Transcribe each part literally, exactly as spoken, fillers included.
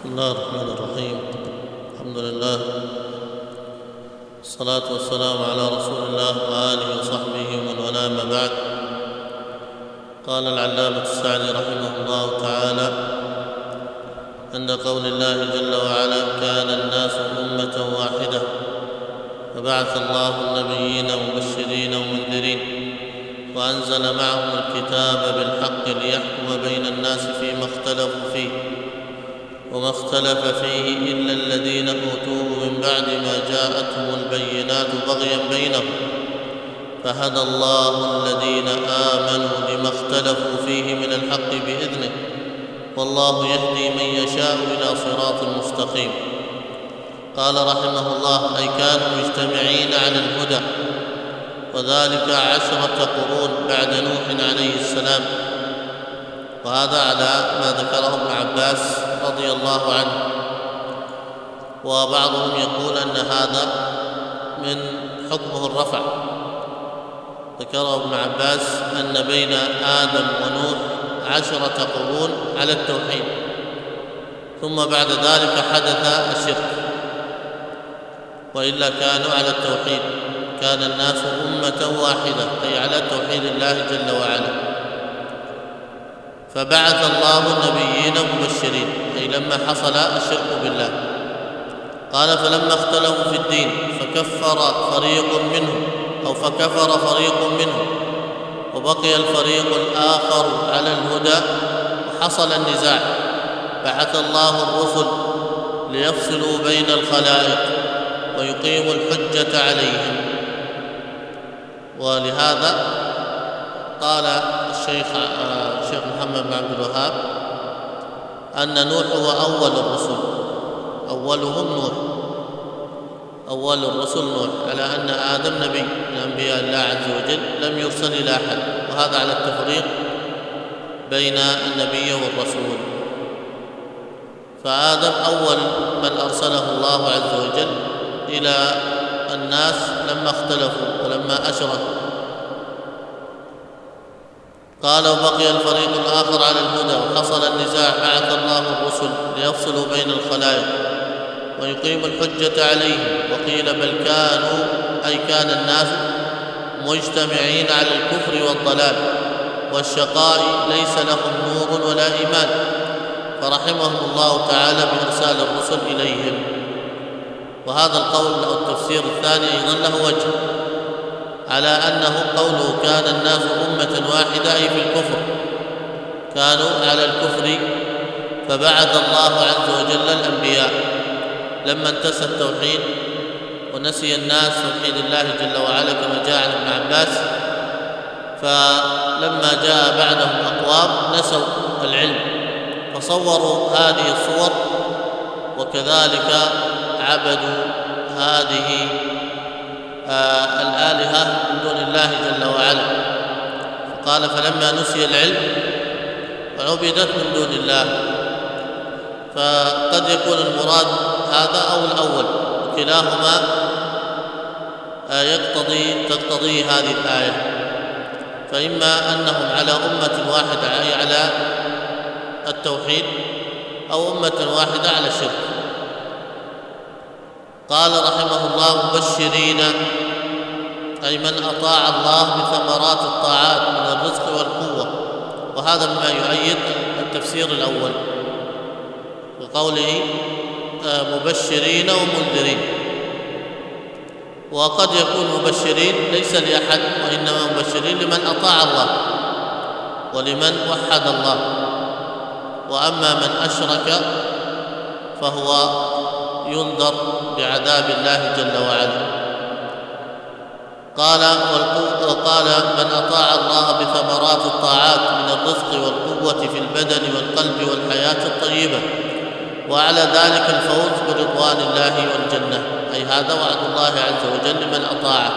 بسم الله الرحمن الرحيم. الحمد لله، الصلاة والسلام على رسول الله وآله وصحبه ومن والاه، ما بعد. قال العلامة السعدي رحمه الله تعالى: عند قول الله جل وعلا: كان الناس أمة واحدة فبعث الله النبيين مبشرين ومنذرين وأنزل معهم الكتاب بالحق ليحكم بين الناس فيما اختلفوا فيه، وما اختلف فيه إلا الذين أوتوه من بعد ما جاءتهم البينات بغيا بينهم، فهدى الله الذين آمنوا لما اختلفوا فيه من الحق بإذنه، والله يهدي من يشاء إلى صراط مستقيم. قال رحمه الله: أي كانوا مجتمعين على الهدى، وذلك عشرة قرون بعد نوح عليه السلام، وهذا على ما ذكره ابن عباس رضي الله عنه. وبعضهم يقول أن هذا من حكمه الرفع. ذكره ابن عباس أن بين آدم ونوح عشرة قرون على التوحيد، ثم بعد ذلك حدث الشرك، وإلا كانوا على التوحيد. كان الناس أمة واحدة، أي على توحيد الله جل وعلا. فبعث الله النبيين مبشرين، أي لما حصل الشرك بالله. قال: فلما اختلفوا في الدين فكفر فريق منهم أو فكفر فريق منهم وبقي الفريق الآخر على الهدى وحصل النزاع، بعث الله الرسل ليفصلوا بين الخلائق ويقيموا الحجة عليهم. ولهذا قال الشيخ الشيخ محمد بن عبد الوهاب أن نوح هو أول الرسل، أولهم نوح، أول الرسل نوح، على أن آدم نبي من أنبياء الله عز وجل لم يرسل إلى أحد، وهذا على التفريق بين النبي والرسول. فآدم أول من أرسله الله عز وجل إلى الناس لما اختلفوا ولما أشركوا. قال: وبقي الفريق الآخر على الهدى وحصل النزاع، بعث الله الرسل ليفصلوا بين الخلائق ويقيموا الحجة عليهم. وقيل: بل كانوا أي كان الناس مجتمعين على الكفر والضلال والشقاء، ليس لهم نور ولا إيمان، فرحمهم الله تعالى بإرسال الرسل إليهم. وهذا القول أو التفسير الثاني أيضا له وجه، على أنه قوله كان الناس أمة واحدة أي في الكفر، كانوا على الكفر، فبعث الله عز وجل الأنبياء لما انتسى التوحيد ونسي الناس توحيد الله جل وعلا كما جاء عن ابن عباس. فلما جاء بعدهم أقوام نسوا العلم فصوروا هذه الصور، وكذلك عبدوا هذه آه الآلهة من دون الله جل وعلا. قال: فلما نسي العلم عبدت من دون الله. فقد يكون المراد هذا أو الأول، وكلاهما آه يقتضي تقتضي هذه الآية. فإما أنهم على أمة واحدة أي على التوحيد، أو أمة واحدة على الشرك. قال رحمه الله: مبشرين أي من أطاع الله بثمرات الطاعات من الرزق والقوة، وهذا مما يؤيد التفسير الأول بقوله مبشرين ومنذرين. وقد يكون مبشرين ليس لأحد، وإنما مبشرين لمن أطاع الله ولمن وحد الله. وأما من أشرك فهو ينذر بعذاب الله جل وعلا. قال: وقال: من أطاع الله بثمرات الطاعات من الرزق والقوة في البدن والقلب والحياة الطيبة، وعلى ذلك الفوز برضوان الله والجنة، أي هذا وعد الله عز وجل لمن أطاعه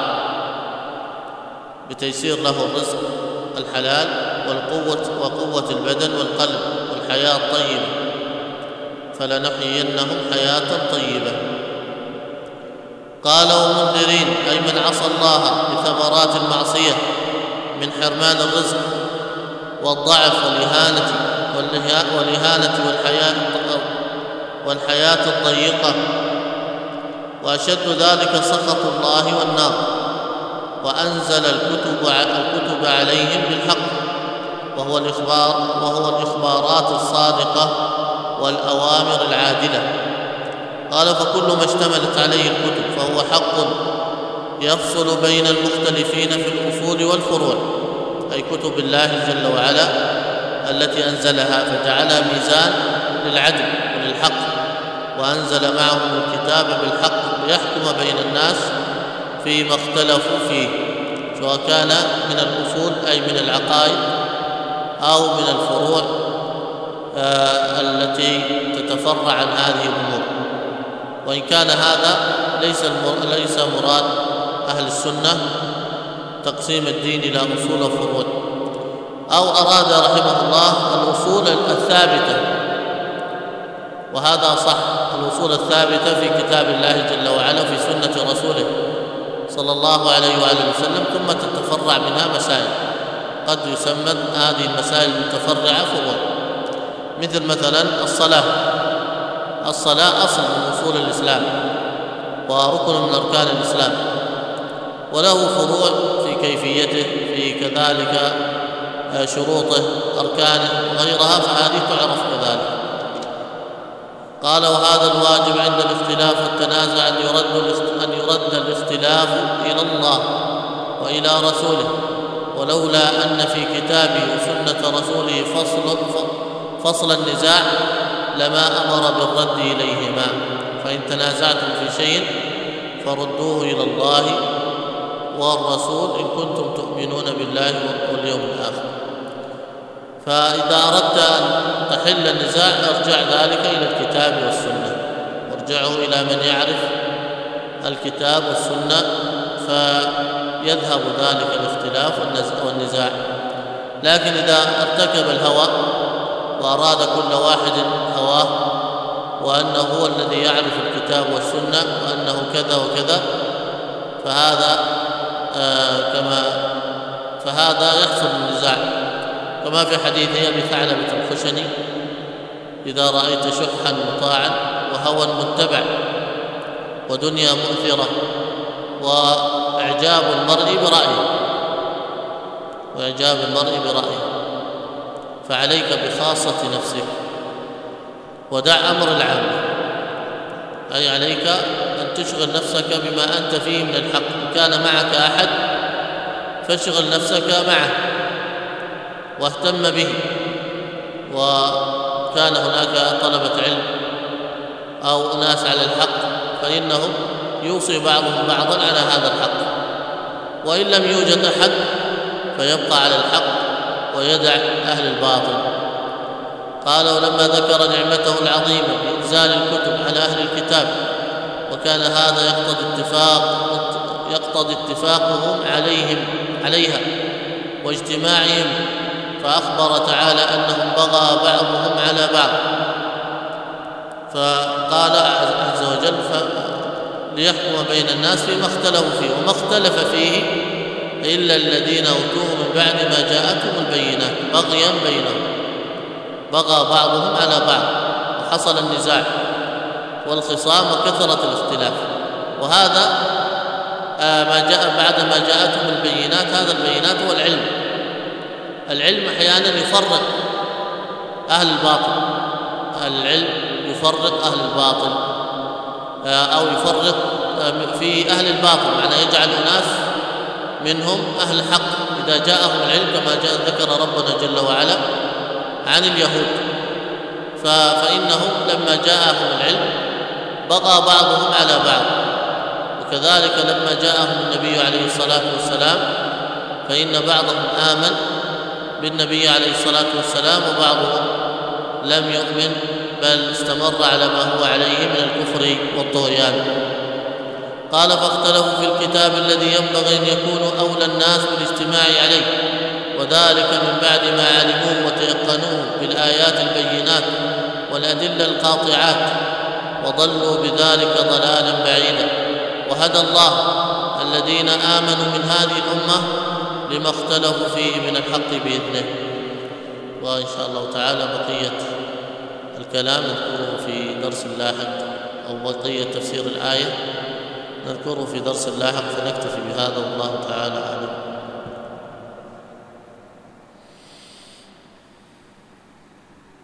بتيسير له الرزق الحلال والقوة وقوة البدن والقلب والحياة الطيبة، فلنحيينهم حياة طيبة. قال: ومنذرين أي من عصى الله بثمرات المعصية من حرمان الرزق والضعف والإهانة والإهانة والحياة والحياة الضيقة، وأشد ذلك سخط الله والنار، وأنزل الكتب الكتب عليهم بالحق، وهو الإخبار وهو الإخبارات الصادقة والأوامر العادلة. قال: فكل ما اشتملت عليه الكتب فهو حق يفصل بين المختلفين في الأصول والفروع، أي كتب الله جل وعلا التي أنزلها فجعلها ميزان للعدل وللحق، وأنزل معهم الكتاب بالحق ليحكم بين الناس فيما اختلفوا فيه، سواء كان من الأصول أي من العقائد أو من الفروع آه التي تتفرع عن هذه الأمور. وإن كان هذا ليس ليس مراد أهل السنة تقسيم الدين إلى أصول وفروع، أو أراد رحمه الله الأصول الثابتة، وهذا صح، الأصول الثابتة في كتاب الله جل وعلا في سنة رسوله صلى الله عليه وآله وسلم، ثم تتفرع منها مسائل قد يسمى هذه المسائل المتفرعة فروع، مثل مثلا الصلاة. الصلاة أصل من أصول الإسلام وركن من أركان الإسلام، وله فروع في كيفيته، في كذلك شروطه، أركانه وغيرها، فهذه تعرف كذلك. قال: وهذا الواجب عند الاختلاف والتنازع أن يرد أن يرد الاختلاف إلى الله وإلى رسوله، ولولا أن في كتابه وسنة رسوله فصل فصل النزاع لما أمر بالرد إليهما، فإن تنازعتم في شيء فردوه إلى الله والرسول إن كنتم تؤمنون بالله واليوم الآخر. فإذا أردت أن تحل النزاع ارجع ذلك إلى الكتاب والسنة، وارجعوا إلى من يعرف الكتاب والسنة فيذهب ذلك الاختلاف والنزاع. لكن إذا ارتكب الهوى وأراد كل واحد هواه وأنه هو الذي يعرف الكتاب والسنة وأنه كذا وكذا، فهذا آه كما فهذا يحصل النزاع، كما في حديث أبي ثعلبة الخشني: إذا رأيت شحا مطاعا وهوى متبع ودنيا مؤثرة وإعجاب المرء برأيه وإعجاب المرء برأيه فعليك بخاصة نفسك ودع أمر العام، أي عليك أن تشغل نفسك بما أنت فيه من الحق. إن كان معك أحد فاشغل نفسك معه واهتم به، وكان هناك طلبة علم أو ناس على الحق فإنهم يوصي بعضهم بعضا على هذا الحق، وإن لم يوجد أحد فيبقى على الحق ويدع أهل الباطل. قال: ولما ذكر نعمته العظيمة بإنزال الكتب على أهل الكتاب، وكان هذا يقتضي اتفاق يقتضي اتفاقهم عليهم عليها واجتماعهم، فأخبر تعالى أنهم بغى بعضهم على بعض، فقال عز وجل: ليحكم بين الناس فيما اختلفوا فيه، وما اختلف فيه إلا الذين أوتوه من بعد ما جاءتهم البينات بغيا بينهم، بغى بعضهم على بعض وحصل النزاع والخصام وكثرة الاختلاف. وهذا آه ما جاء بعد ما جاءتهم البينات، هذا البينات هو العلم. العلم أحيانا يفرق أهل الباطل، العلم يفرق أهل الباطل آه أو يفرق آه في أهل الباطل، معنى يجعل ناس منهم أهل الحق إذا جاءهم العلم، كما جاء ذكر ربنا جل وعلا عن اليهود، فإنهم لما جاءهم العلم بغى بعضهم على بعض. وكذلك لما جاءهم النبي عليه الصلاة والسلام فإن بعضهم آمن بالنبي عليه الصلاة والسلام وبعضهم لم يؤمن، بل استمر على ما هو عليه من الكفر والطغيان. قال: فاختلفوا في الكتاب الذي ينبغي أن يكونوا أولى الناس بالاجتماع عليه، وذلك من بعد ما علموه وتيقنوه بالآيات البينات والأدلة القاطعات، وضلوا بذلك ضلالا بعيدا. وهدى الله الذين آمنوا من هذه الأمة لما اختلفوا فيه من الحق بإذنه. وإن شاء الله تعالى بقية الكلام نذكره في درس لاحق أو بقية تفسير الآية نذكره في درس لاحق، فنكتفي بهذا والله تعالى أعلم.